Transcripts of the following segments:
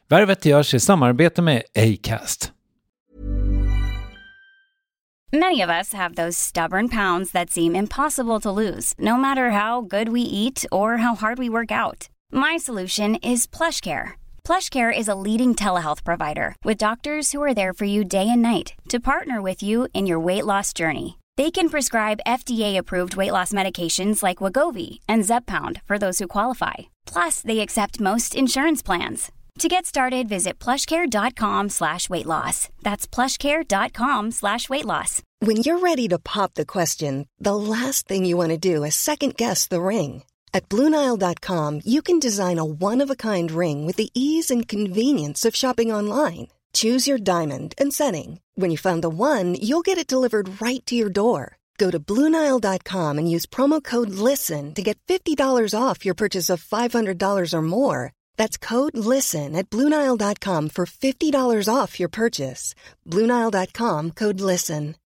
Värvet görs i samarbete med Acast. Many of us have those stubborn pounds that seem impossible to lose, no matter how good we eat or how hard we work out. My solution is PlushCare. PlushCare is a leading telehealth provider with doctors who are there for you day and night to partner with you in your weight loss journey. They can prescribe FDA-approved weight loss medications like Wegovy and Zepbound for those who qualify. Plus, they accept most insurance plans. To get started, visit plushcare.com/weightloss. That's plushcare.com/weightloss. When you're ready to pop the question, the last thing you want to do is second-guess the ring. At BlueNile.com, you can design a one-of-a-kind ring with the ease and convenience of shopping online. Choose your diamond and setting. When you find the one, you'll get it delivered right to your door. Go to BlueNile.com and use promo code LISTEN to get $50 off your purchase of $500 or more. That's code LISTEN at BlueNile.com for $50 off your purchase. BlueNile.com, code LISTEN.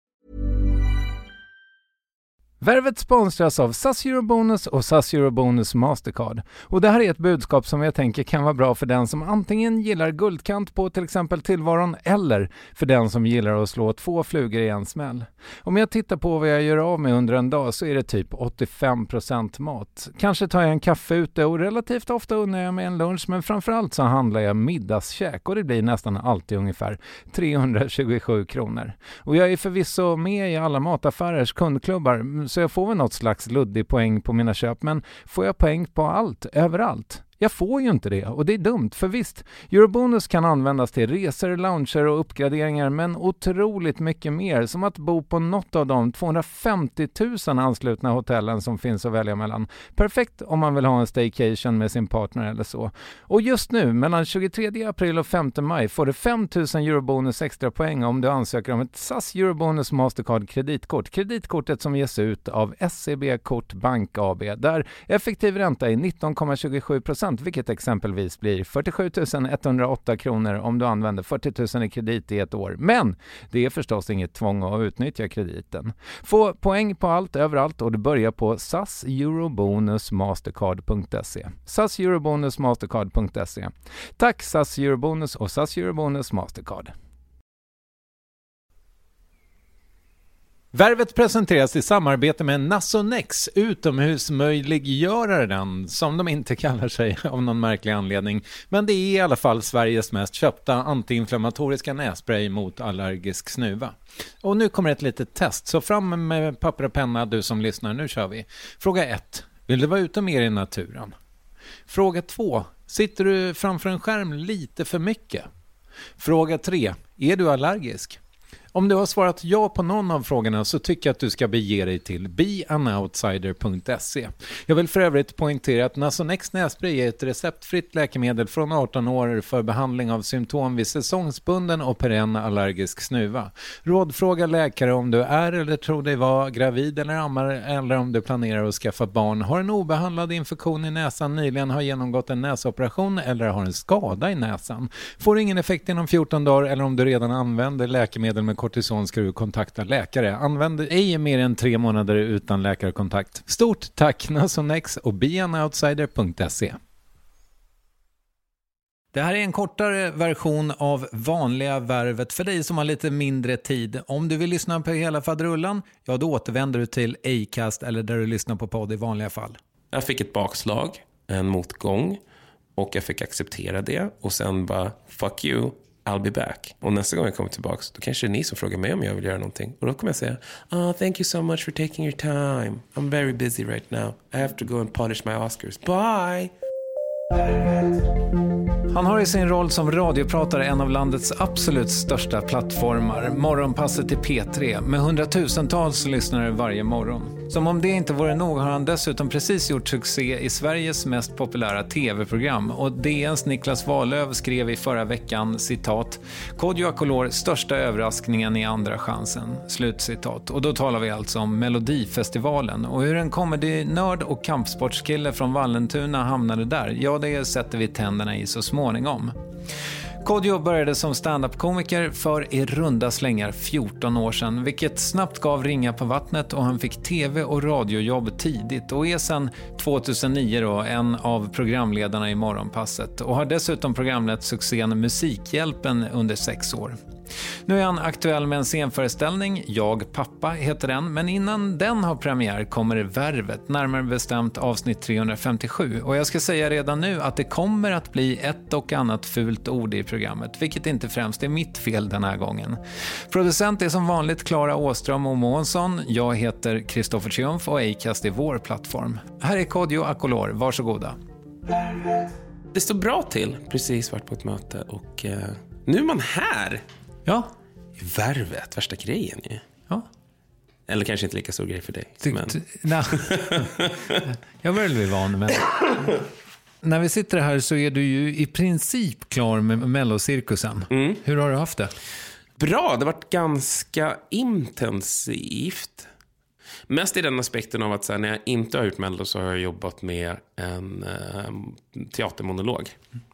Värvet sponsras av SAS Eurobonus och SAS Eurobonus Mastercard. Och det här är ett budskap som jag tänker kan vara bra för den som antingen gillar guldkant på till exempel tillvaron eller för den som gillar att slå 2 flugor i en smäll. Om jag tittar på vad jag gör av med under en dag så är det typ 85% mat. Kanske tar jag en kaffe ute och relativt ofta unnar jag mig en lunch, men framförallt så handlar jag middagskäk och det blir nästan alltid ungefär 327 kronor. Och jag är förvisso med i alla mataffärers kundklubbar så jag får väl något slags luddig poäng på mina köp, men får jag poäng på allt, överallt? Jag får ju inte det och det är dumt, för visst, Eurobonus kan användas till resor, lounger och uppgraderingar, men otroligt mycket mer, som att bo på något av de 250 000 anslutna hotellen som finns att välja mellan. Perfekt om man vill ha en staycation med sin partner eller så. Och just nu, mellan 23 april och 5 maj, får du 5 000 Eurobonus extra poäng om du ansöker om ett SAS Eurobonus Mastercard kreditkort. Kreditkortet som ges ut av SEB Kort Bank AB, där effektiv ränta är 19,27%. Vilket exempelvis blir 47 108 kronor om du använder 40 000 i kredit i ett år. Men det är förstås inget tvång att utnyttja krediten. Få poäng på allt överallt och du börjar på saseurobonusmastercard.se. saseurobonusmastercard.se. Tack SAS Eurobonus och SAS Eurobonus Mastercard. Värvet presenteras i samarbete med Nasonex, utomhusmöjliggöraren, som de inte kallar sig av någon märklig anledning. Men det är i alla fall Sveriges mest köpta antiinflammatoriska nässpray mot allergisk snuva. Och nu kommer ett litet test, så fram med papper och penna du som lyssnar, nu kör vi. Fråga 1. Vill du vara ute mer i naturen? Fråga 2. Sitter du framför en skärm lite för mycket? Fråga 3. Är du allergisk? Om du har svarat ja på någon av frågorna så tycker jag att du ska bege dig till beanoutsider.se. Jag vill för övrigt poängtera att Nasonex nässpray är ett receptfritt läkemedel från 18 år för behandling av symptom vid säsongsbunden och perenn allergisk snuva. Rådfråga läkare om du är eller tror dig vara gravid eller ammar, eller om du planerar att skaffa barn, har en obehandlad infektion i näsan, nyligen har genomgått en näsoperation eller har en skada i näsan. Får ingen effekt inom 14 dagar eller om du redan använder läkemedel med kortison ska du kontakta läkare. Använd ej mer än 3 månader utan läkarkontakt. Stort tack Nasonex och beanoutsider.se. Det här är en kortare version av vanliga värvet för dig som har lite mindre tid. Om du vill lyssna på hela fadrullan, ja då återvänder du till Acast eller där du lyssnar på podd i vanliga fall. Jag fick ett bakslag, en motgång och jag fick acceptera det och sen bara fuck you. I'll be back. Och nästa gång jag kommer tillbaka då kanske det är ni som frågar mig om jag vill göra någonting. Och då kommer jag säga, thank you so much for taking your time. I'm very busy right now. I have to go and polish my Oscars. Bye! Han har i sin roll som radiopratare en av landets absolut största plattformar, Morgonpasset i P3, med hundratusentals lyssnare varje morgon. Som om det inte vore nog har han dessutom precis gjort succé i Sveriges mest populära tv-program. Och DNs Niklas Wahlöv skrev i förra veckan, citat, Kodjo Akolor, största överraskningen i andra chansen, slutcitat. Och då talar vi alltså om Melodifestivalen. Och hur en comedy-nörd och kampsportskille från Vallentuna hamnade där, ja det sätter vi tänderna i så småningom. Kodjo började som stand-up-komiker för i runda slängar 14 år sedan, vilket snabbt gav ringar på vattnet och han fick tv- och radiojobb tidigt och är sedan 2009 då en av programledarna i Morgonpasset och har dessutom programlett succén Musikhjälpen under 6 år. Nu är han aktuell med en scenföreställning, Jag pappa heter den, men innan den har premiär kommer Värvet, närmare bestämt avsnitt 357. Och jag ska säga redan nu att det kommer att bli ett och annat fult ord i programmet, vilket inte främst är mitt fel den här gången. Producent är som vanligt Klara Åström och Månsson. Jag heter Kristoffer Triumf och Acast är vår plattform. Här är Kodjo Akolor, varsågoda. Det står bra till, precis varit på ett möte och nu är man här. Ja. Värvet, värsta grejen ju. Ja. Eller kanske inte lika stor grej för dig. Nej. Jag börjar bli van med. När vi sitter här så är du ju i princip klar med Mellocirkusen. Hur har du haft det? Bra, det har varit ganska intensivt. Mest i den aspekten av att så här, när jag inte har gjort Mello så har jag jobbat med en teatermonolog.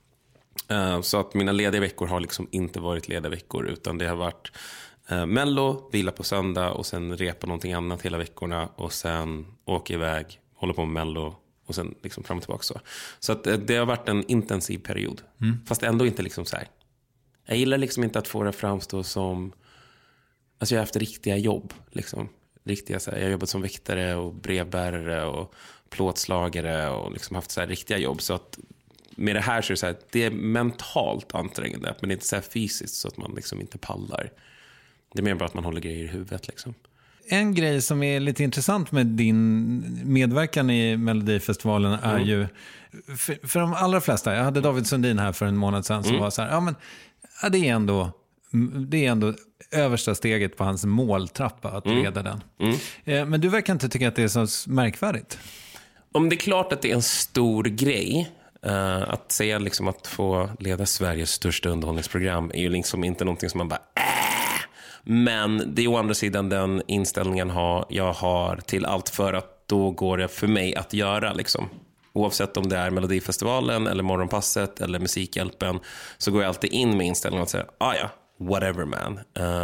Så att mina lediga veckor har liksom inte varit lediga veckor, utan det har varit Mello, vila på söndag och sen repa någonting annat hela veckorna och sen åka iväg, hålla på med Mello och sen liksom fram och tillbaka så att det har varit en intensiv period. Fast ändå inte liksom så här. Jag gillar liksom inte att få det framstå som, alltså jag har haft riktiga jobb liksom. Riktiga så här, jag har jobbat som väktare och brevbärare och plåtslagare och liksom haft så här riktiga jobb, så att med det här så är det så här, det är mentalt ansträngande, men det är inte så här fysiskt så att man liksom inte pallar. Det är mer bara att man håller grejer i huvudet liksom. En grej som är lite intressant med din medverkan i Melodifestivalen är ju, för de allra flesta, jag hade David Sundin här för en månad sedan som var så här, det är ändå översta steget på hans måltrappa att leda den. Men du verkar inte tycka att det är så märkvärdigt. Om det är klart att det är en stor grej, att säga liksom att få leda Sveriges största underhållningsprogram är ju liksom inte någonting som man bara men det är å andra sidan den inställningen jag har till allt, för att då går det för mig att göra liksom. Oavsett om det är Melodifestivalen eller Morgonpasset eller Musikhjälpen, så går jag alltid in med inställningen att säga whatever man.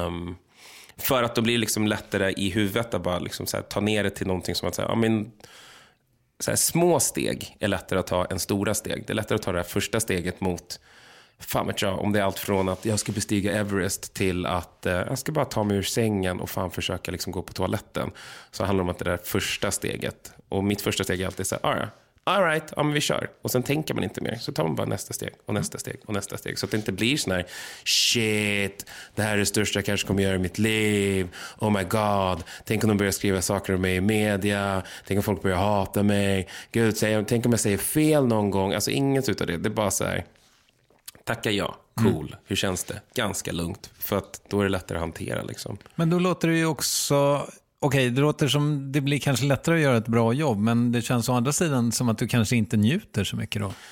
För att då blir det liksom lättare i huvudet att bara liksom så här, ta ner det till någonting som att säga, så här, små steg är lättare att ta än stora steg. Det är lättare att ta det här första steget mot, fan vet jag, om det är allt från att jag ska bestiga Everest till att jag ska bara ta mig ur sängen och fan försöka liksom gå på toaletten. Så handlar det om att det där första steget, och mitt första steg är alltid så här, all right, men vi kör. Och sen tänker man inte mer. Så tar man bara nästa steg och nästa steg och nästa steg. Så att det inte blir sån här, shit, det här är det största jag kanske kommer göra i mitt liv. Oh my god, tänk om de börjar skriva saker om mig i media. Tänk om folk börjar hata mig. Gud, tänk om jag säger fel någon gång. Alltså inget utav det. Det är bara så här, tacka ja, cool. Hur känns det? Ganska lugnt. För att då är det lättare att hantera liksom. Men då låter det ju också... Okej, det låter som det blir kanske lättare att göra ett bra jobb, men det känns å andra sidan som att du kanske inte njuter så mycket då.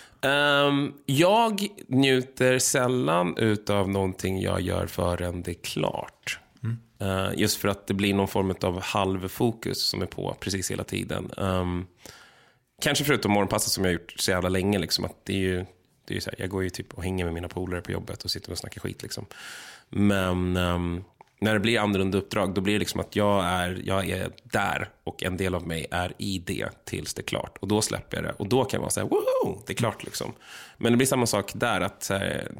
Jag njuter sällan utav någonting jag gör förrän det är klart. Just för att det blir någon form av halvfokus som är på precis hela tiden. Kanske förutom Morgonpasset som jag har gjort så jävla länge liksom, att det är ju så här, jag går ju typ och hänger med mina polare på jobbet och sitter och snackar skit liksom. Men när det blir annorlunda uppdrag, då blir det liksom att jag är där och en del av mig är i det tills det är klart. Och då släpper jag det. Och då kan jag vara så här, woho, det är klart liksom. Men det blir samma sak där att så här,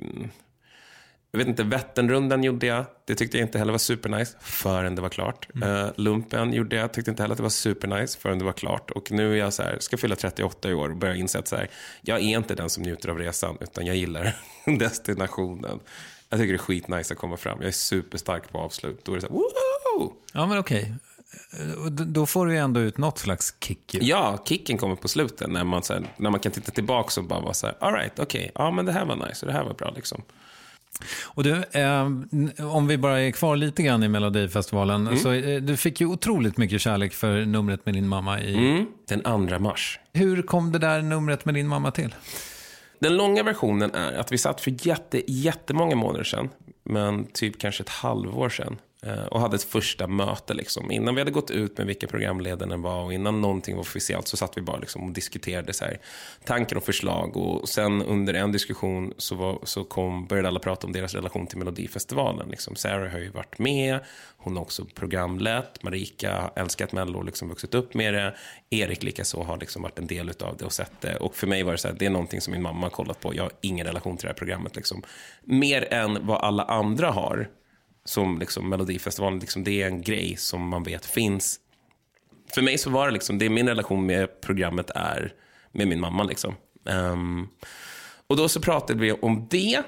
jag vet inte, Vätternrundan gjorde jag. Det tyckte jag inte heller var supernice förrän det var klart. Lumpen gjorde jag. Tyckte inte heller att det var supernice förrän det var klart. Och nu är jag så här, ska fylla 38 i år och börja inse att så här, jag är inte den som njuter av resan, utan jag gillar destinationen. Jag tycker det är skitnice att komma fram. Jag är superstark på avslut. Då är det så här, woho! Ja, men okej. Då får du ju ändå ut något slags kick. Ja, kicken kommer på slutet. När man kan titta tillbaka och bara vara så här, all right, okej. Ja, men det här var nice och det här var bra liksom. Och du, om vi bara är kvar lite grann i Melodifestivalen, så du fick ju otroligt mycket kärlek för numret med din mamma den 2 mars. Hur kom det där numret med din mamma till? Den långa versionen är att vi satt för jättemånga månader sedan, men typ kanske ett halvår sedan, och hade ett första möte liksom. Innan vi hade gått ut med vilka programledarna var och innan någonting var officiellt så satt vi bara liksom och diskuterade så här, tankar och förslag, och sen under en diskussion började alla prata om deras relation till Melodifestivalen liksom. Sarah har ju varit med, hon har också programlett, Marika älskat Mello, liksom vuxit upp med det, Erik likaså har liksom varit en del utav det och sett det, och för mig var det så här, det är någonting som min mamma har kollat på, jag har ingen relation till det här programmet liksom, mer än vad alla andra har. Som liksom Melodifestivalen, liksom, det är en grej som man vet finns. För mig så var det liksom, det är min relation med programmet är med min mamma liksom. Och då så pratade vi om det.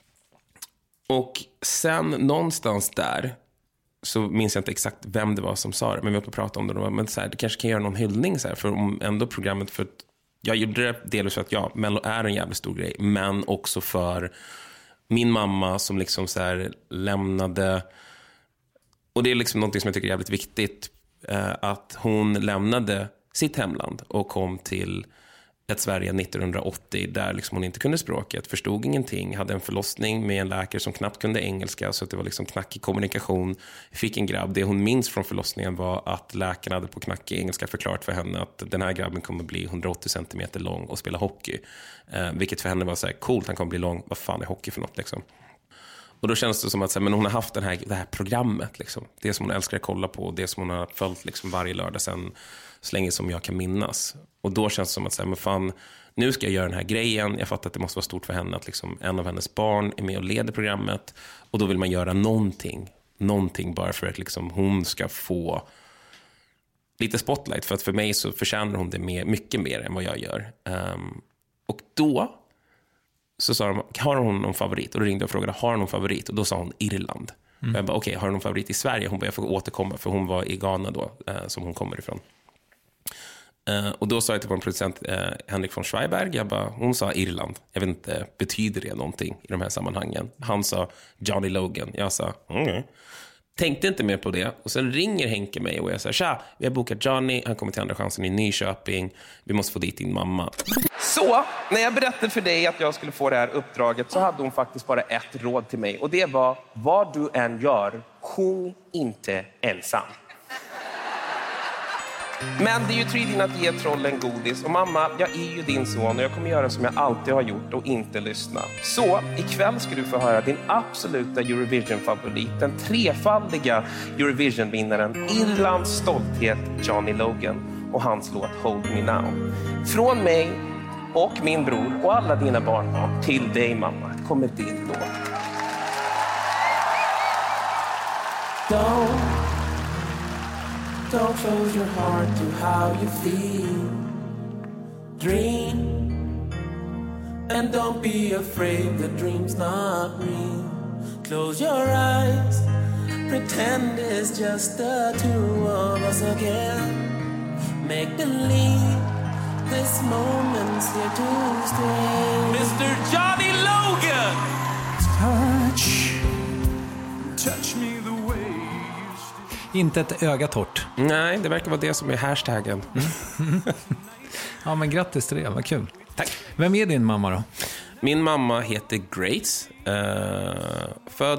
Och sen någonstans där så minns jag inte exakt vem det var som sa det, men vi var på att prata om det. Men så här, det kanske kan göra någon hyllning så här, för om ändå programmet, för jag gjorde det delvis för att Mello är en jävligt stor grej, men också för min mamma som liksom så här lämnade, och det är liksom någonting som jag tycker är jävligt viktigt, att hon lämnade sitt hemland och kom till ett Sverige 1980 där liksom hon inte kunde språket, förstod ingenting, hade en förlossning med en läkare som knappt kunde engelska, så att det var liksom knackig kommunikation, fick en grabb. Det hon minns från förlossningen var att läkaren hade på knackig engelska förklarat för henne att den här grabben kommer bli 180 centimeter lång och spela hockey, vilket för henne var så här coolt, han kommer bli lång, vad fan är hockey för något liksom. Och då känns det som att så här, men hon har haft det här programmet liksom, det som hon älskar att kolla på, det som hon har följt liksom varje lördag sen så länge som jag kan minnas. Och då känns det som att säga, men fan, nu ska jag göra den här grejen. Jag fattar att det måste vara stort för henne att liksom en av hennes barn är med och leder programmet, och då vill man göra någonting bara för att liksom hon ska få lite spotlight, för att för mig så förtjänar hon det mycket mer än vad jag gör. Och då så sa de, har hon någon favorit? Och då ringde jag och frågade, har hon någon favorit? Och då sa hon Irland. Och jag bara, okej, har hon någon favorit i Sverige? Hon bara, jag får återkomma, för hon var i Ghana då, som hon kommer ifrån. Och då sa jag till vår producent Henrik von Schweiberg, hon sa Irland. Jag vet inte, betyder det någonting i de här sammanhangen? Han sa Johnny Logan. Jag sa, tänkte inte mer på det. Och sen ringer Henke mig och jag säger, tja, vi har bokat Johnny, han kommer till Andra chansen i Nyköping, vi måste få dit din mamma. Så, när jag berättade för dig att jag skulle få det här uppdraget så hade hon faktiskt bara ett råd till mig. Och det var, vad du än gör, sjung inte ensam. Men det är ju tydligen att ge trollen godis. Och mamma, jag är ju din son och jag kommer göra som jag alltid har gjort och inte lyssna. Så ikväll ska du få höra din absoluta Eurovision-favorit, den trefaldiga Eurovision-vinnaren, Irlands stolthet Johnny Logan och hans låt Hold Me Now. Från mig och min bror och alla dina barnbarn till dig mamma kommer din låt. Don't close your heart to how you feel. Dream. And don't be afraid the dream's not real. Close your eyes. Pretend it's just the two of us again. Make believe this moment's here to stay. Mr. Johnny Logan! Touch me the way. Inte ett öga torrt. Nej, det verkar vara det som är hashtaggen. Ja, men grattis till det, vad kul. Tack. Vem är din mamma då? Min mamma heter Grace. Född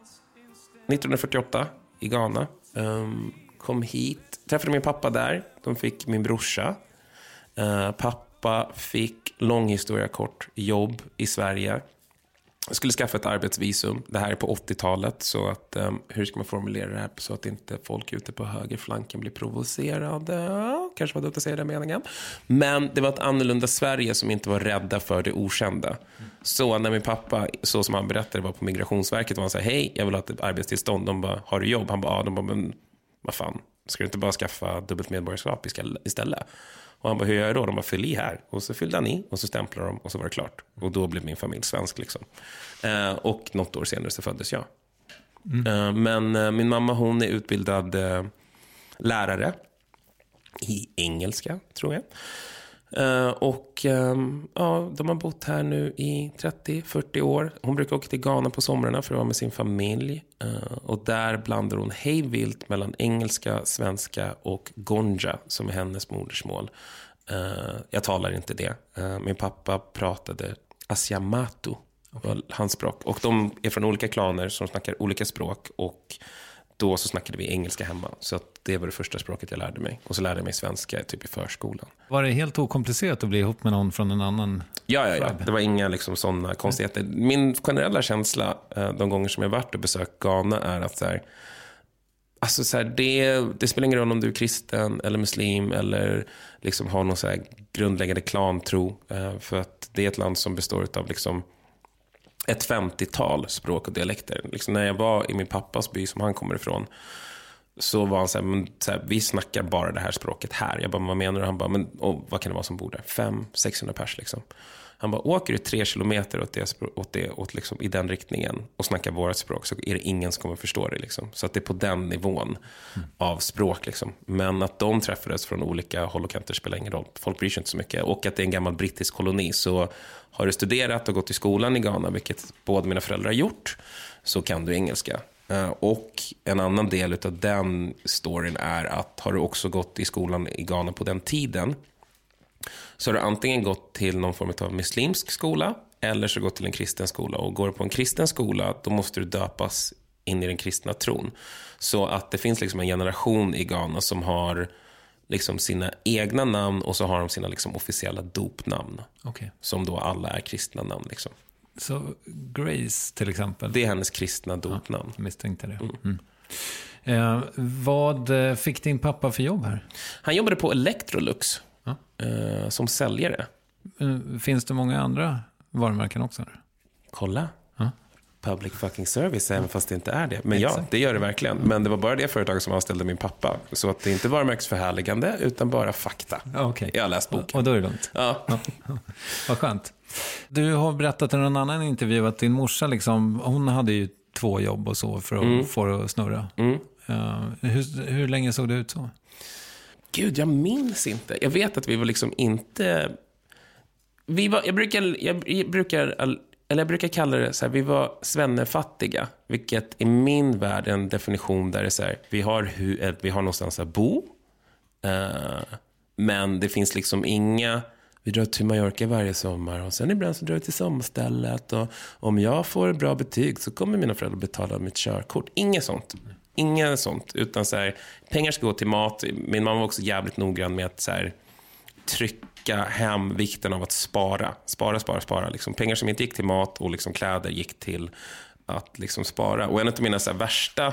1948 i Ghana. Kom hit, träffade min pappa där. De fick min brorsa. Pappa fick, lång historia kort, jobb i Sverige. Jag skulle skaffa ett arbetsvisum. Det här är på 80-talet. Så att, hur ska man formulera det här så att inte folk ute på högerflanken blir provocerade? Kanske var det att säga den meningen. Men det var ett annorlunda Sverige som inte var rädda för det okända. Så när min pappa, så som han berättade, var på Migrationsverket och han sa, hej, jag vill ha ett arbetstillstånd. De bara, har du jobb? Han bara, ja. De bara, men vad fan, ska du inte bara skaffa dubbelt medborgarskap istället? Och han bara, hur gör jag då? De bara, fyll i här. Och så fyllde han i och så stämplade de och så var det klart. Och då blev min familj svensk liksom. Och något år senare så föddes jag. Men min mamma, hon är utbildad lärare i engelska, tror jag. Ja, de har bott här nu i 30-40 år. Hon brukar åka till Ghana på somrarna för att vara med sin familj. Och där blandar hon hejvilt mellan engelska, svenska och gonja, som är hennes modersmål. Jag talar inte det. Min pappa pratade asiamatu, hans språk. Och de är från olika klaner som snackar olika språk. Och då så snackade vi engelska hemma. Så att det var det första språket jag lärde mig. Och så lärde jag mig svenska typ i förskolan. Var det helt okomplicerat att bli ihop med någon från en annan? Ja. Det var inga liksom sådana konstigheter. Min generella känsla de gånger som jag varit och besökt Ghana är att så här, alltså så här, det spelar ingen roll om du är kristen eller muslim eller liksom har någon så här grundläggande klantro. För att det är ett land som består av liksom ett 50-tal språk och dialekter. Liksom när jag var i min pappas by som han kommer ifrån, så var han så här, men, så här, vi snackar bara det här språket här. Jag bara, vad menar du? Han bara, men vad kan det vara som bor där? 500-600 pers liksom. Han bara, åker du 3 kilometer åt liksom, i den riktningen och snackar vårt språk, så är det ingen som kommer förstå det liksom. Så att det är på den nivån av språk liksom. Men att de träffades från olika håll och kanter spelar ingen roll. Folk bryr sig inte så mycket. Och att det är en gammal brittisk koloni, så har du studerat och gått i skolan i Ghana, vilket båda mina föräldrar har gjort, så kan du engelska. Och en annan del av den storyn är att har du också gått i skolan i Ghana på den tiden, så har du antingen gått till någon form av muslimsk skola eller så gått till en kristen skola. Och går du på en kristen skola, då måste du döpas in i den kristna tron. Så att det finns liksom en generation i Ghana som har liksom sina egna namn och så har de sina liksom officiella dopnamn. Okay. Som då alla är kristna namn liksom. Så Grace till exempel? Det är hennes kristna dopnamn. Ja, misstänkte det. Vad fick din pappa för jobb här? Han jobbade på Electrolux som säljare. Finns det många andra varumärken också? Kolla. Public fucking service, även fast det inte är det. Men ja, det gör det verkligen. Men det var bara det företaget som anställde min pappa. Så att det inte var varumärkesförhärligande, utan bara fakta. Okay. Jag har läst boken. Och då är det lugnt. Ja. Vad skönt. Du har berättat i en annan intervju att din morsa liksom, hon hade ju 2 jobb och så för att få det att snurra. Hur länge såg det ut så? Gud, jag minns inte. Jag vet att vi var liksom inte... Jag brukar kalla det så här, vi var svennefattiga, vilket i min värld är en definition där det är så här, vi har någonstans att bo, men det finns liksom inga, vi drar till Mallorca varje sommar och sen ibland så drar vi till sommarstället, och om jag får bra betyg så kommer mina föräldrar betala mitt körkort. Inget sånt, utan så här, pengar ska gå till mat. Min mamma var också jävligt noggrann med att så här, trycka hem vikten av att spara liksom. Pengar som inte gick till mat och liksom kläder gick till att liksom spara. Och en av mina så här värsta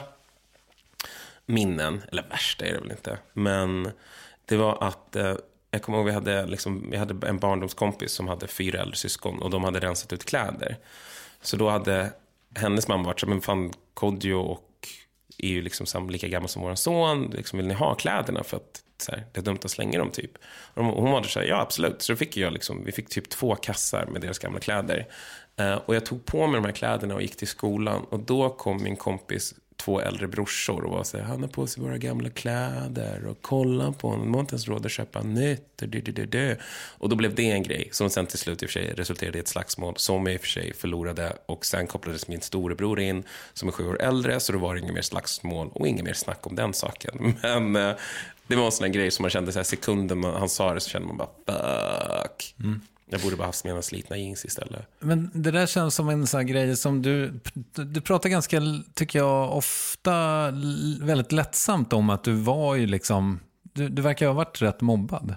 minnen, eller värsta är det väl inte, men det var att jag kommer ihåg vi hade en barndomskompis som hade 4 äldre syskon och de hade rensat ut kläder. Så då hade hennes mamma varit så, men fan, Kodjo och är ju liksom lika gammal som våran son, liksom, vill ni ha kläderna för att så här, det är dumt att slänga dem typ. Och hon var så här, ja absolut. Så då fick vi fick typ 2 kassar med deras gamla kläder. Och jag tog på mig de här kläderna och gick till skolan. Och då kom min kompis 2 äldre brorsor och var så här, han har på sig våra gamla kläder och kolla på honom. Man har inte ens råd att köpa nytt. Och då blev det en grej som sen till slut i och för sig resulterade i ett slagsmål som jag i och för sig förlorade. Och sen kopplades min storebror in som är 7 år äldre, så då var det inget mer slagsmål och inget mer snack om den saken. Men det var en sån här grej som man kände så här, sekunden han sa det så kände man bara fuck. Jag borde bara haft mina slitna jeans istället. Men det där känns som en sån här grej som du pratar ganska, tycker jag, ofta väldigt lättsamt om att du var ju liksom, du verkar ha varit rätt mobbad.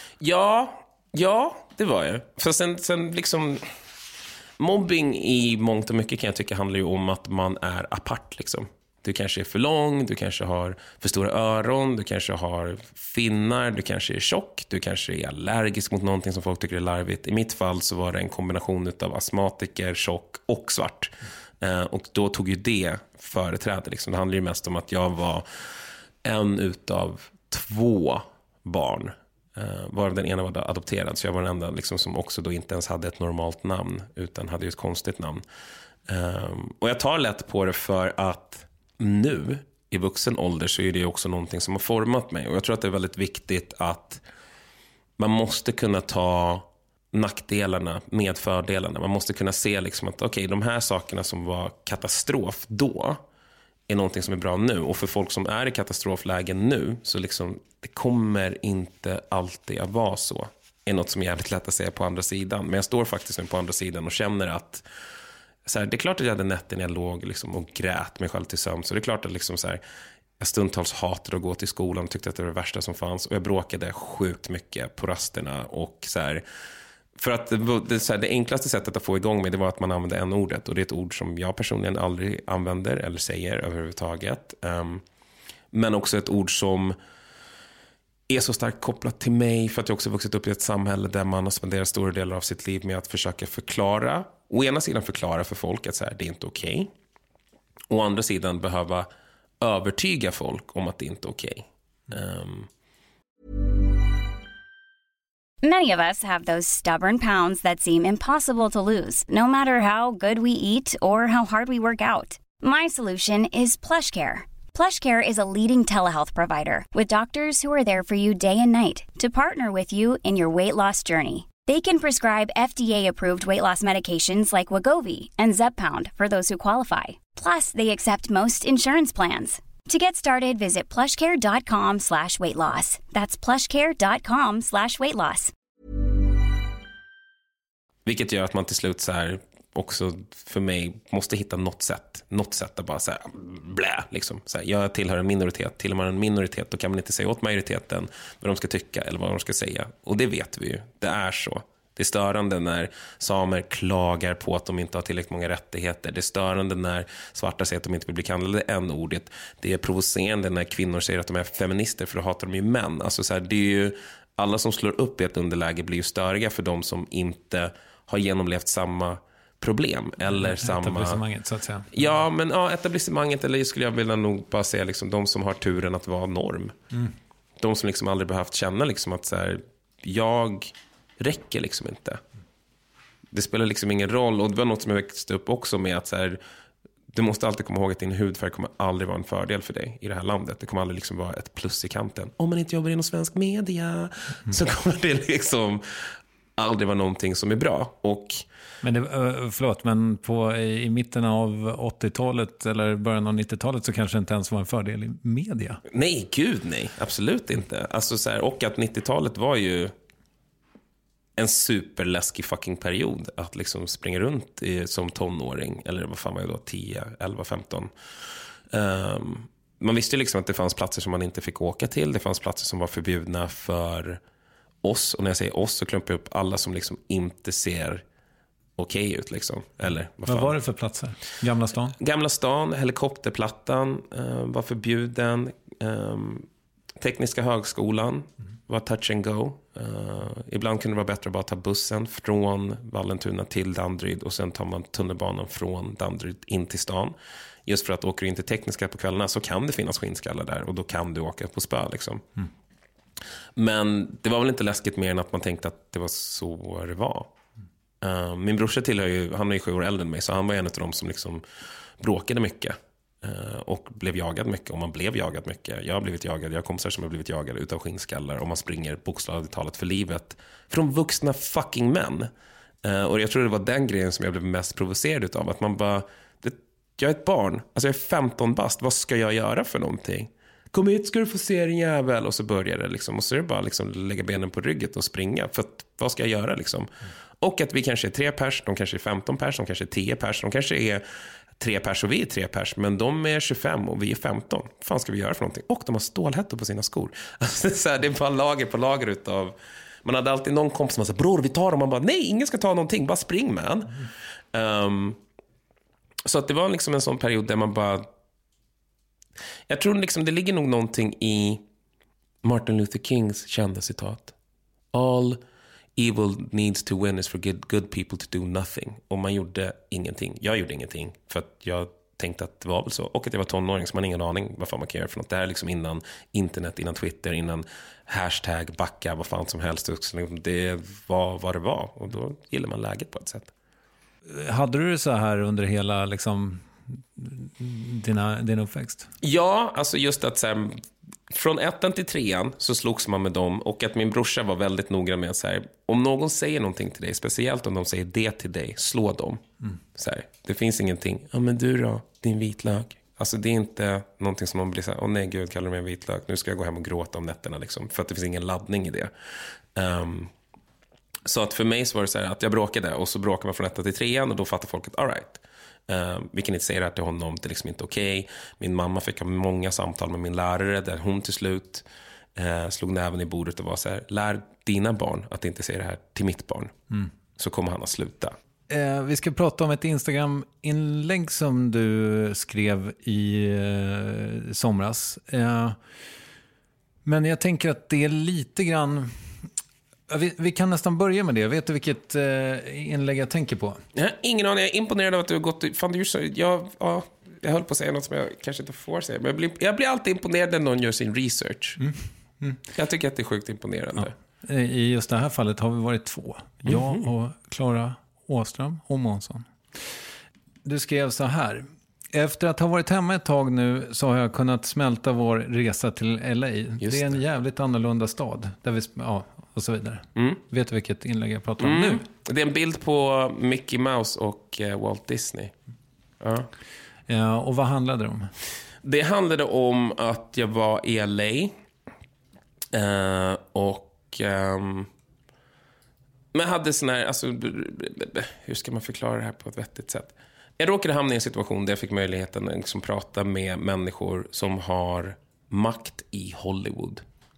Ja, det var jag. För sen liksom, mobbing i mångt och mycket kan jag tycka handlar ju om att man är apart liksom. Du kanske är för lång, du kanske har för stora öron, du kanske har finnar, du kanske är tjock, du kanske är allergisk mot någonting som folk tycker är larvigt. I mitt fall så var det en kombination av astmatiker, tjock och svart. Och då tog ju det företräde. Liksom. Det handlar ju mest om att jag var en utav 2 barn. Varav den ena var adopterad, så jag var den enda liksom, som också då inte ens hade ett normalt namn utan hade ju ett konstigt namn. Och jag tar lätt på det för att nu i vuxen ålder så är det också någonting som har format mig. Och jag tror att det är väldigt viktigt att man måste kunna ta nackdelarna med fördelarna. Man måste kunna se liksom att okej, de här sakerna som var katastrof då är någonting som är bra nu. Och för folk som är i katastroflägen nu så liksom, det kommer inte alltid att vara så. Det är något som är jävligt lätt att säga på andra sidan. Men jag står faktiskt nu på andra sidan och känner att så här, det är klart att jag hade nätter när jag låg liksom, och grät mig själv till sömn. Så det är klart att liksom, så här, jag stundtals hatade att gå till skolan och tyckte att det var det värsta som fanns. Och jag bråkade sjukt mycket på rasterna. Och så här, för att det enklaste sättet att få igång mig, det var att man använde en ordet. Och det är ett ord som jag personligen aldrig använder eller säger överhuvudtaget. Men också ett ord som är så starkt kopplat till mig, för att jag också vuxit upp i ett samhälle där man har spenderat stora delar av sitt liv med att försöka förklara. Å ena sidan förklara för folk att så här, det är inte okej. Å andra sidan behöva övertyga folk om att det inte är okej. Many of us have those stubborn pounds that seem impossible to lose, no matter how good we eat or how hard we work out. My solution is PlushCare. PlushCare is a leading telehealth provider with doctors who are there for you day and night to partner with you in your weight loss journey. They can prescribe FDA-approved weight loss medications like Wegovy and Zepbound for those who qualify. Plus, they accept most insurance plans. To get started, visit plushcare.com/weightloss. That's plushcare.com/weightloss. Vilket gör att man till slut så här, också för mig måste hitta något sätt att bara så här, blä, liksom. Så här, jag tillhör en minoritet. Tillhör man en minoritet, då kan man inte säga åt majoriteten vad de ska tycka eller vad de ska säga. Och det vet vi ju. Det är så. Det är störande när samer klagar på att de inte har tillräckligt många rättigheter. Det är störande när svarta säger att de inte vill bli kallade n-ordet. Det är provocerande när kvinnor säger att de är feminister, för då hatar de ju män. Alltså så här, det är ju, alla som slår upp i ett underläge blir ju störiga för de som inte har genomlevt samma problem eller samma etablissemanget, så att säga. Ja, men etablissemanget, eller skulle jag vilja nog bara säga liksom, de som har turen att vara norm. De som liksom aldrig behövt känna liksom att så här, jag räcker liksom inte. Det spelar liksom ingen roll. Och det var något som jag växte upp också med, att så här, du måste alltid komma ihåg att din hudfärg kommer aldrig vara en fördel för dig i det här landet. Det kommer aldrig liksom vara ett plus i kanten. Om man inte jobbar inom svensk media så kommer det liksom aldrig vara någonting som är bra. Men men i mitten av 80-talet eller början av 90-talet så kanske det inte ens var en fördel i media. Nej, gud nej. Absolut inte. Alltså så här, och att 90-talet var ju en superläskig fucking period att liksom springa runt som tonåring, eller vad fan var jag då, 10, 11, 15. Man visste ju liksom att det fanns platser som man inte fick åka till. Det fanns platser som var förbjudna för oss. Och när jag säger oss så klumpar jag upp alla som liksom inte ser okej ut liksom. Eller vad var det för platser? Gamla stan, Helikopterplattan var förbjuden. Tekniska högskolan var touch and go. Ibland kunde det vara bättre att bara ta bussen från Vallentuna till Danderyd, och sen tar man tunnelbanan från Danderyd in till stan. Just för att åker du in till Tekniska på kvällarna så kan det finnas skinnskallar där, och då kan du åka på spö liksom. Men det var väl inte läskigt mer än att man tänkte att det var så det var. Min brorsa han är ju 7 år äldre än mig, så han var en av dem som liksom bråkade mycket. Och blev jagad mycket, och man blev jagad mycket. Jag har blivit jagad, jag har kompisar som har blivit jagade utav skinnskallar, och man springer bokstavligt talat för livet från vuxna fucking män. Och jag tror det var den grejen som jag blev mest provocerad utav, att man bara, jag är ett barn, alltså jag är 15 bast, vad ska jag göra för någonting? Kom hit, ska du få se din jävel. Och så börjar det liksom, och så är det bara liksom lägga benen på rygget och springa, för att, vad ska jag göra liksom? Och att vi kanske är 3 pers, de kanske är 15 pers, de kanske är 10 pers, de kanske är 3 pers och vi är 3 pers, men de är 25 och vi är 15. Vad fan ska vi göra för någonting? Och de har stålhättor på sina skor. Alltså, så här, det är bara lager på lager utav. Man hade alltid någon kompis som sa, bror vi tar dem. Man bara, nej, ingen ska ta någonting, bara spring man. Så att det var liksom en sån period där man bara, jag tror liksom det ligger nog någonting i Martin Luther Kings kända citat. All evil needs to win is for good people to do nothing. Och man gjorde ingenting. Jag gjorde ingenting för att jag tänkte att det var väl så. Och att jag var tonåring, så man har ingen aning vad fan man kan göra för något. Det här är liksom innan internet, innan Twitter, innan hashtag, backa, vad fan som helst. Det var vad det var. Och då gillar man läget på ett sätt. Hade du det så här under hela liksom din uppväxt? Ja, alltså just att så här, från 1:an till 3:an så slogs man med dem, och att min brorsa var väldigt noggrann med att så här, om någon säger någonting till dig, speciellt om de säger det till dig, slå dem. Så här, det finns ingenting, ja men du då, din vitlök. Alltså det är inte någonting som man blir så här, åh nej gud, kallar du mig en vitlök, nu ska jag gå hem och gråta om nätterna liksom, för att det finns ingen laddning i det. Så att för mig så var det så här att jag bråkade, och så bråkade man från 1:an till 3:an, och då fattar folket, all right. Vi kan inte säga det här till honom, det är liksom inte okej. Min mamma fick ha många samtal med min lärare där hon till slut slog näven i bordet och var så här: lär dina barn att inte säga det här till mitt barn. Så kommer han att sluta. Vi ska prata om ett Instagram-inlägg som du skrev i somras. Men jag tänker att det är lite grann... Vi kan nästan börja med det. Vet du vilket inlägg jag tänker på? Jag har ingen aning. Jag är imponerad av att du har gått... Jag höll på att säga något som jag kanske inte får säga. Men jag blir alltid imponerad när någon gör sin research. Jag tycker att det är sjukt imponerande. Ja. I just det här fallet har vi varit 2. Jag och Klara Åström och Månsson. Du skrev så här: efter att ha varit hemma ett tag nu så har jag kunnat smälta vår resa till LA. Det är en jävligt annorlunda stad. Där vi, och så vidare. Vet du vilket inlägg jag pratar om nu? Det är en bild på Mickey Mouse och Walt Disney. Ja, och vad handlade det om? Det handlade om att jag var i LA. Men hade sån här, alltså, hur ska man förklara det här på ett vettigt sätt? Jag råkade hamna i en situation där jag fick möjligheten att liksom prata med människor som har makt i Hollywood.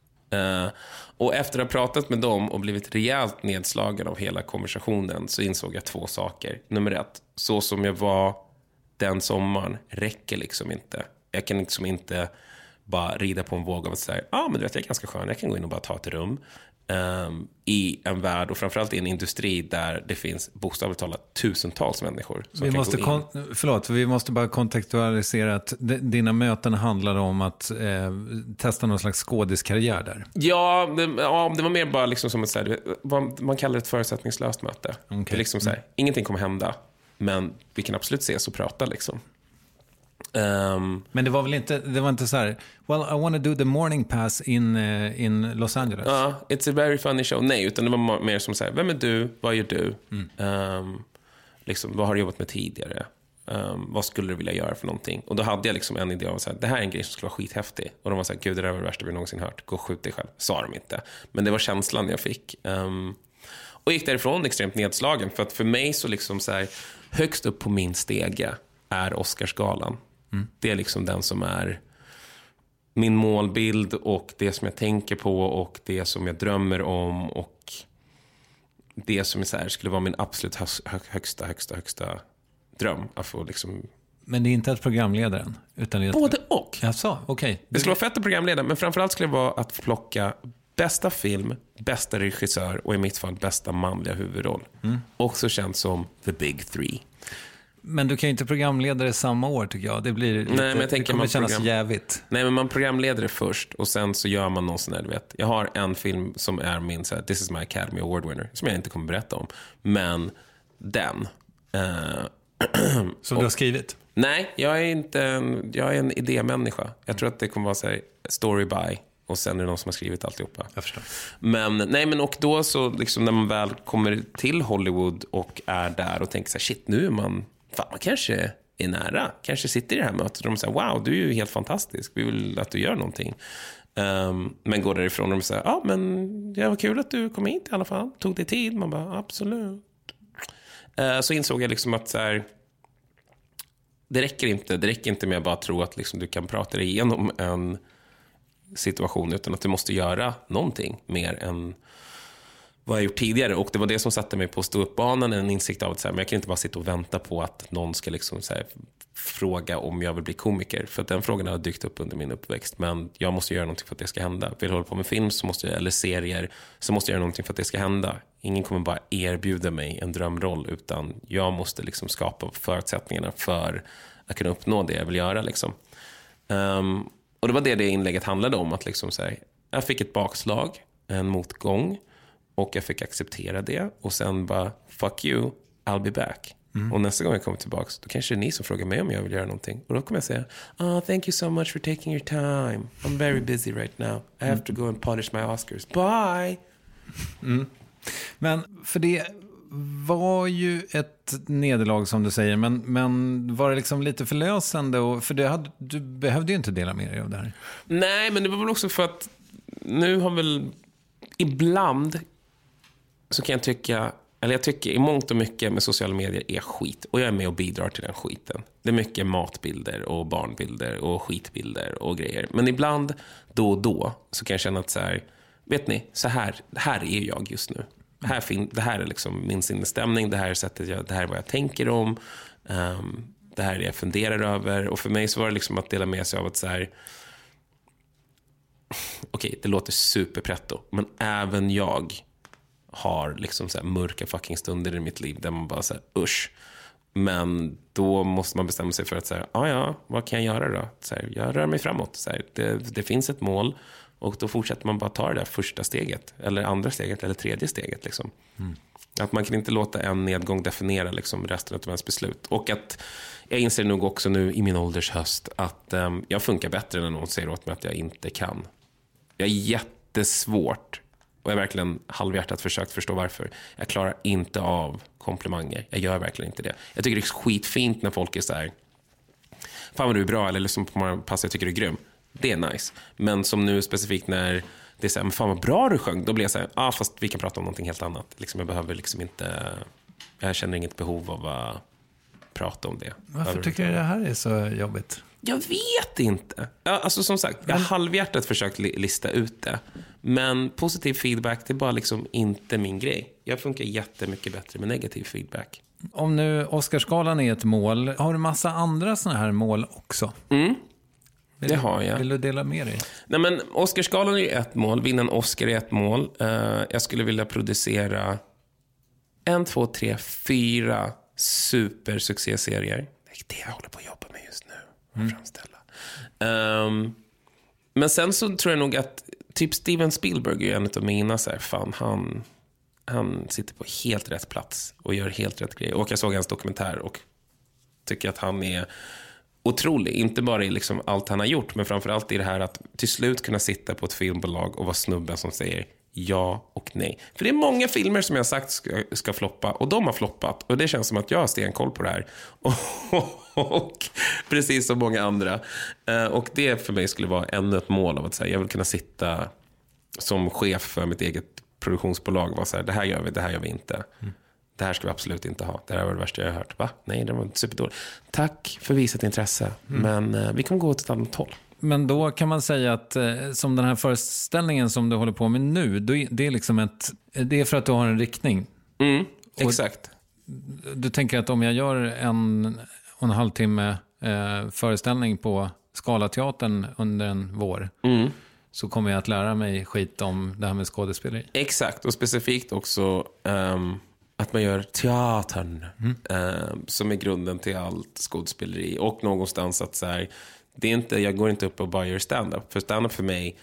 Och efter att ha pratat med dem och blivit rejält nedslagen av hela konversationen så insåg jag 2 saker. Nummer 1, så som jag var den sommaren räcker liksom inte. Jag kan liksom inte bara rida på en våg av att säga, men du vet, jag är ganska skön, jag kan gå in och bara ta ett rum. I en värld och framförallt i en industri där det finns bokstavligt talat tusentals människor som vi måste bara kontextualisera att dina möten handlade om att testa någon slags skådiskarriär där. Ja, det var mer bara liksom som ett så här, man kallar det ett förutsättningslöst möte. Okay. Det är liksom så här, ingenting kommer hända, men vi kan absolut ses och prata liksom. Men det var inte så här, well, I want to do the morning pass in Los Angeles. It's a very funny show. Nej, utan det var mer som så här, vem är du? Vad gör du? Liksom, vad har du jobbat med tidigare? Vad skulle du vilja göra för någonting? Och då hade jag liksom en idé av så här, det här är en grej som skulle vara skithäftig. Och de var så här, gud, det där var det värsta vi någonsin hört. Gå och skjut dig själv. Sa de inte. Men det var känslan jag fick. Och gick därifrån extremt nedslagen. För att för mig så liksom så här, högst upp på min stege är Oscarsgalan. Det är liksom den som är min målbild och det som jag tänker på och det som jag drömmer om och det som är så här, skulle vara min absolut högsta dröm att få liksom... Men det är inte att programledaren utan det är både och. Jaså, okej. Det skulle vara fett att programleda, men framförallt skulle det vara att plocka bästa film, bästa regissör och i mitt fall bästa manliga huvudroll. Också känt som the big 3. Men du kan ju inte programleda det samma år, tycker jag. Det blir lite, nej, men jag tänker det kommer kännas jävigt. Nej, men man programleder det först och sen så gör man någon sån här, du vet. Jag har en film som är min så här, This is my Academy Award winner, som jag inte kommer berätta om. Men den. Som du har skrivit? Nej, jag är en idémänniska. Jag tror att det kommer vara så här, story by. Och sen är det någon som har skrivit alltihopa. Jag förstår. Men och då så liksom när man väl kommer till Hollywood och är där och tänker så här, shit, nu är man kanske är nära. Kanske sitter i det här mötet och de säger, wow, du är ju helt fantastisk. Vi vill att du gör någonting. Men går därifrån och de säger, men det var kul att du kom hit i alla fall. Tog det tid? Man bara, absolut. Så insåg jag liksom att så här, det räcker inte med att bara tro att liksom du kan prata dig igenom en situation, utan att du måste göra någonting mer än vad jag gjort tidigare. Och det var det som satte mig på stå-upp-banan, en insikt av att så här, men jag kan inte bara sitta och vänta på att någon ska liksom så här, fråga om jag vill bli komiker, för att den frågan har dykt upp under min uppväxt. Men jag måste göra någonting för att det ska hända. Vill jag hålla på med film eller serier, så måste jag göra någonting för att det ska hända. Ingen kommer bara erbjuda mig en drömroll, utan jag måste liksom skapa förutsättningarna för att kunna uppnå det jag vill göra liksom. Och det var det inlägget handlade om, att liksom så här, jag fick ett bakslag, en motgång, och jag fick acceptera det. Och sen bara, fuck you, I'll be back. Och nästa gång jag kommer tillbaka, då kanske det är ni som frågar mig om jag vill göra någonting. Och då kommer jag säga, thank you so much for taking your time. I'm very busy right now. I have to go and polish my Oscars. Bye! Men för det var ju ett nederlag som du säger, men var det liksom lite förlösande? För du behövde ju inte dela med dig av det här. Nej, men det var väl också för att nu har väl ibland så kan jag tycka Eller jag tycker i mångt och mycket med sociala medier är skit. Och jag är med och bidrar till den skiten. Det är mycket matbilder och barnbilder och skitbilder och grejer. Men ibland, då och då, så kan jag känna att så här, vet ni, så här är jag just nu. Det här är liksom min sinnesstämning. Det här är sättet det här är vad jag tänker om. Det här är det jag funderar över. Och för mig så var det liksom att dela med sig av att så här, okej, det låter superpretto, men även jag har liksom så här mörka fucking stunder i mitt liv där man bara så här, usch. Men då måste man bestämma sig för att säga, ja, vad kan jag göra då? Så här, jag rör mig framåt. Så här, det finns ett mål och då fortsätter man bara ta det där första steget eller andra steget eller tredje steget liksom. Att man kan inte låta en nedgång definiera liksom resten av ens beslut. Och att jag inser nog också nu i min ålders höst att jag funkar bättre när någon säger åt mig att jag inte kan. Jag är jättesvårt och jag har verkligen halvhjärtat försökt förstå varför. Jag klarar inte av komplimanger. Jag gör verkligen inte det. Jag tycker det är skitfint när folk är så här, fan vad du är bra, eller liksom på många pass jag tycker du är grym. Det är nice. Men som nu specifikt när det är så här, men fan vad bra du sjöng, då blir jag så här, fast vi kan prata om någonting helt annat. Liksom, jag behöver liksom inte, jag känner inget behov av att prata om det. Varför tycker du det här är så jobbigt? Jag vet inte. Alltså som sagt, jag har halvhjärtat försökt lista ut det. Men positiv feedback, det är bara liksom inte min grej. Jag funkar jättemycket bättre med negativ feedback. Om nu Oscarsgalan är ett mål, har du massa andra såna här mål också? Det har jag. Vill du dela med dig? Nej, men Oscarsgalan är ju ett mål. Vinna en Oscar är ett mål. Jag skulle vilja producera 1, 2, 3, 4 supersuccéserier. Det är det jag håller på att jobba med just nu. Framställa. Men sen så tror jag nog att typ Steven Spielberg är en av mina så här, fan, han sitter på helt rätt plats och gör helt rätt grejer. Och jag såg hans dokumentär och tycker att han är otrolig. Inte bara i liksom allt han har gjort, men framförallt i det här att till slut kunna sitta på ett filmbolag och vara snubben som säger ja och nej. För det är många filmer som jag sagt ska floppa, och de har floppat. Och det känns som att jag har stenkoll på det här. Och precis som många andra. Och det för mig skulle vara ännu ett mål av att säga, jag vill kunna sitta som chef för mitt eget produktionsbolag och vara så här, det här gör vi inte. Det här ska vi absolut inte ha. Det här var det värsta jag har hört. Va? Nej, det var superdåligt. Tack för visat intresse. Men vi kommer gå åt ett annat håll. Men då kan man säga att som den här föreställningen som du håller på med nu, det är liksom det är för att du har en riktning. Exakt. Du tänker att om jag gör en halvtimme föreställning på Scalateatern under en vår, så kommer jag att lära mig skit om det här med skådespeleri. Exakt, och specifikt också att man gör teatern som är grunden till allt skådespeleri. Och någonstans att så här, det är inte, jag går inte upp och bara gör stand-up. För stand-up för mig,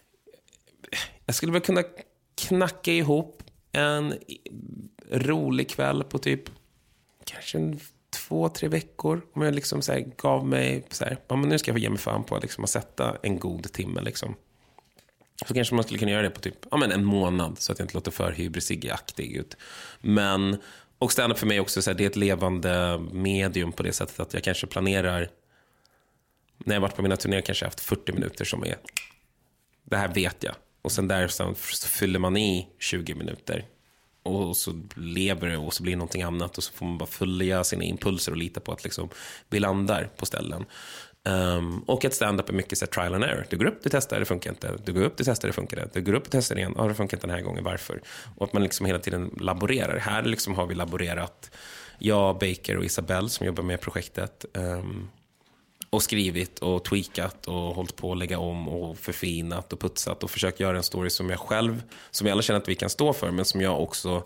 jag skulle väl kunna knacka ihop en rolig kväll på typ kanske 2-3 veckor. Om jag liksom så här gav mig så här, men nu ska jag få ge mig fan på liksom att sätta en god timme liksom. Så kanske man skulle kunna göra det på typ en månad, så att jag inte låter för hybrisig-aktig ut. Men, och stand-up för mig också, så här, det är ett levande medium på det sättet att jag kanske planerar, när jag varit på mina turnéer kanske haft 40 minuter som är, det här vet jag. Och sen där så fyller man i 20 minuter. Och så lever det och så blir det någonting annat. Och så får man bara följa sina impulser och lita på att liksom, vi landar på ställen. Och ett stand-up är mycket så trial and error. Du går upp, du testar, det funkar inte. Du går upp, du testar, det funkar inte. Du går upp och testar igen, det funkar inte den här gången, varför? Och att man liksom hela tiden laborerar. Här liksom har vi laborerat, jag, Baker och Isabelle som jobbar med projektet, och skrivit och tweakat och hållit på att lägga om och förfinat och putsat och försökt göra en story som jag själv, som jag alla känner att vi kan stå för, men som jag också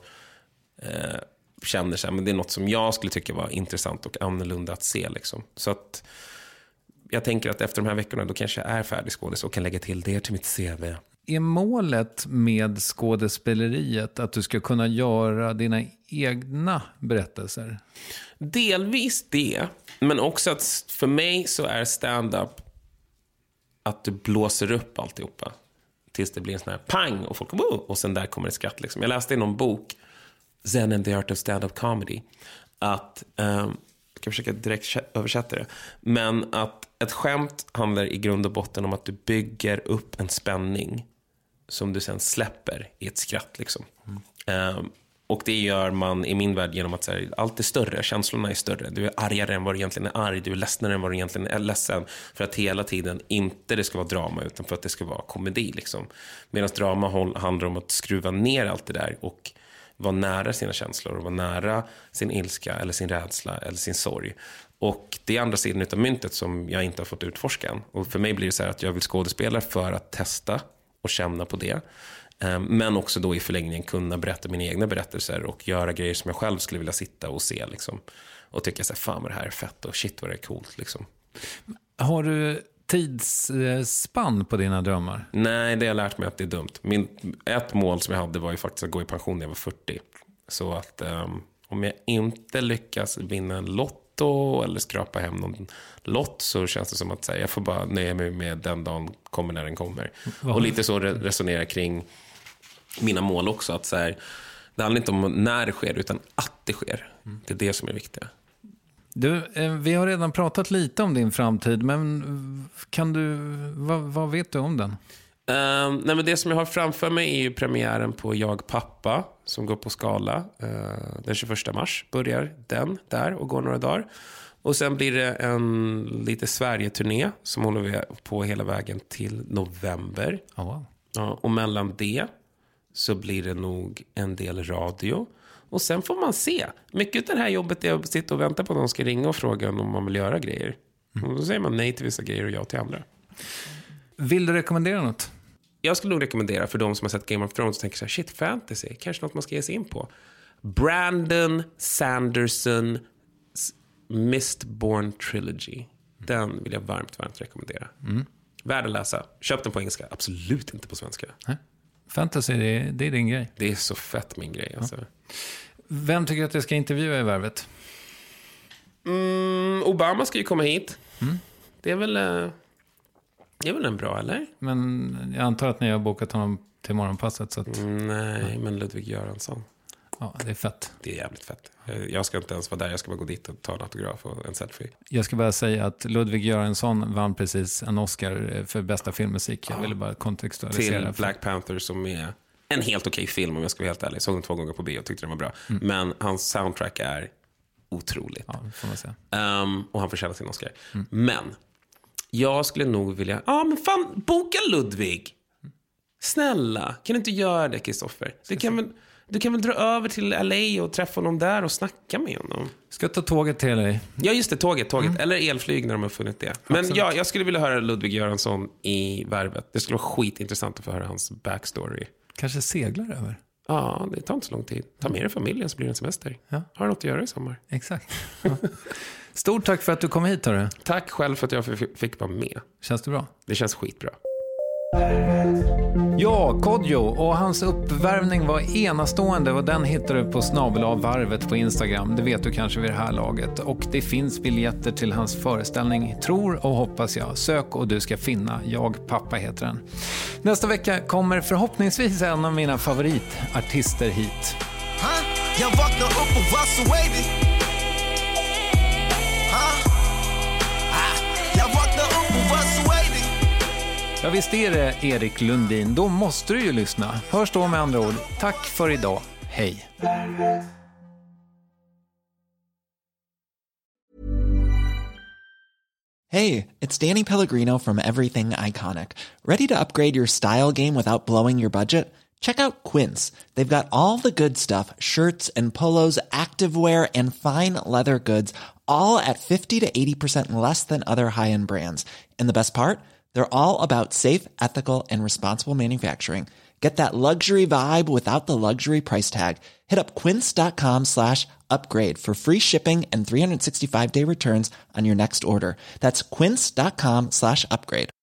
känner så här, men det är något som jag skulle tycka var intressant och annorlunda att se liksom. Så att jag tänker att efter de här veckorna då kanske jag är färdig skådis och kan lägga till det till mitt CV. Är målet med skådespeleriet att du ska kunna göra dina egna berättelser? Delvis det, men också att för mig så är stand-up att du blåser upp alltihopa tills det blir en sån här pang och folk och sen där kommer ett skratt liksom. Jag läste i någon bok, Zen and the Art of Stand-up Comedy, att jag kan försöka direkt översätta det, men att ett skämt handlar i grund och botten om att du bygger upp en spänning som du sen släpper i ett skratt liksom. Och det gör man i min värld genom att så här, allt är större, känslorna är större. Du är argare än vad du egentligen är arg, du är ledsnare än vad du egentligen är ledsen. För att hela tiden inte det ska vara drama utan för att det ska vara komedi liksom. Medan drama handlar om att skruva ner allt det där och vara nära sina känslor och vara nära sin ilska eller sin rädsla eller sin sorg. Och det är andra sidan utav myntet som jag inte har fått utforska än. Och för mig blir det så här att jag vill skådespela för att testa och känna på det. Men också då i förlängningen kunna berätta mina egna berättelser och göra grejer som jag själv skulle vilja sitta och se liksom. Och tycka så här, fan vad det här är fett och shit vad det är coolt liksom. Har du tidsspann på dina drömmar? Nej, det har jag lärt mig att det är dumt. Ett mål som jag hade var ju faktiskt att gå i pension när jag var 40. Så att om jag inte lyckas vinna en lotto eller skrapa hem någon lott så känns det som att här, jag får bara nöja mig med den dagen kommer när den kommer. Och lite så resonera kring mina mål också. Att så här, det handlar inte om när det sker utan att det sker. Det är det som är viktigt. Du, vi har redan pratat lite om din framtid, men vad vet du om den? Nej, men det som jag har framför mig är ju premiären på Jag Pappa som går på Skala den 21 mars. Börjar den där och går några dagar. Och sen blir det en lite Sverige-turné som håller på hela vägen till november. Oh, wow. Ja, och mellan det så blir det nog en del radio. Och sen får man se. Mycket av det här jobbet är att sitta och vänta på att de ska ringa och fråga om man vill göra grejer. Och då säger man nej till vissa grejer och ja till andra. Vill du rekommendera något? Jag skulle nog rekommendera för de som har sett Game of Thrones och tänker så här, shit, fantasy, kanske något man ska ge sig in på. Brandon Sanderson Mistborn Trilogy. Den vill jag varmt rekommendera. Värd att läsa. Köp den på engelska. Absolut inte på svenska. Fantasy, det är din grej. Det är så fett min grej. Alltså. Vem tycker att jag ska intervjua i Värvet? Obama ska ju komma hit. Det är väl en bra, eller? Men jag antar att ni har bokat honom till morgonpasset. Så att... Nej, men Ludvig Göransson. Ja, det är fett. Det är jävligt fett. Jag ska inte ens vara där. Jag ska bara gå dit och ta en autograf och en selfie. Jag ska bara säga att Ludvig Göransson vann precis en Oscar för bästa filmmusik. Jag ville bara kontextualisera. Till Black Panther som är en helt okej film om jag ska vara helt ärlig. Jag såg den 2 gånger på bio och tyckte den var bra. Men hans soundtrack är otroligt. Ja, det får man säga. Och han förtjänar sin Oscar. Men jag skulle nog vilja... men fan, boka Ludvig! Snälla, kan du inte göra det, Kristoffer? Du kan väl dra över till LA och träffa honom där och snacka med honom. Ska ta tåget till LA? Ja, just det, tåget. Eller elflyg när de har funnit det. Men absolut. ja, jag skulle vilja höra Ludvig Göransson i Värvet. Det skulle vara skitintressant att få höra hans backstory. Kanske seglar över? Ja, det tar inte så lång tid. Ta med dig familjen så blir det en semester. Ja. Har du något att göra i sommar? Exakt. Ja. Stort tack för att du kom hit, hörru. Tack själv för att jag fick vara med. Känns det bra? Det känns skitbra. Ja, Kodjo och hans uppvärmning var enastående och den hittar du på @varvet på Instagram. Det vet du kanske vid det här laget. Och det finns biljetter till hans föreställning, tror och hoppas jag. Sök och du ska finna. Jag Pappa heter den. Nästa vecka kommer förhoppningsvis en av mina favoritartister hit. Jag vaknar upp och var så wavy. Jag vaknar upp och var så wavy. Ja, visst är det Erik Lundin. Då måste du ju lyssna. Hörs då med andra ord. Tack för idag. Hej. Hey, it's Danny Pellegrino from Everything Iconic. Ready to upgrade your style game without blowing your budget? Check out Quince. They've got all the good stuff, shirts and polos, activewear, and fine leather goods, all at 50 to 80% less than other high-end brands. And the best part? They're all about safe, ethical, and responsible manufacturing. Get that luxury vibe without the luxury price tag. Hit up quince.com/upgrade for free shipping and 365-day returns on your next order. That's quince.com/upgrade.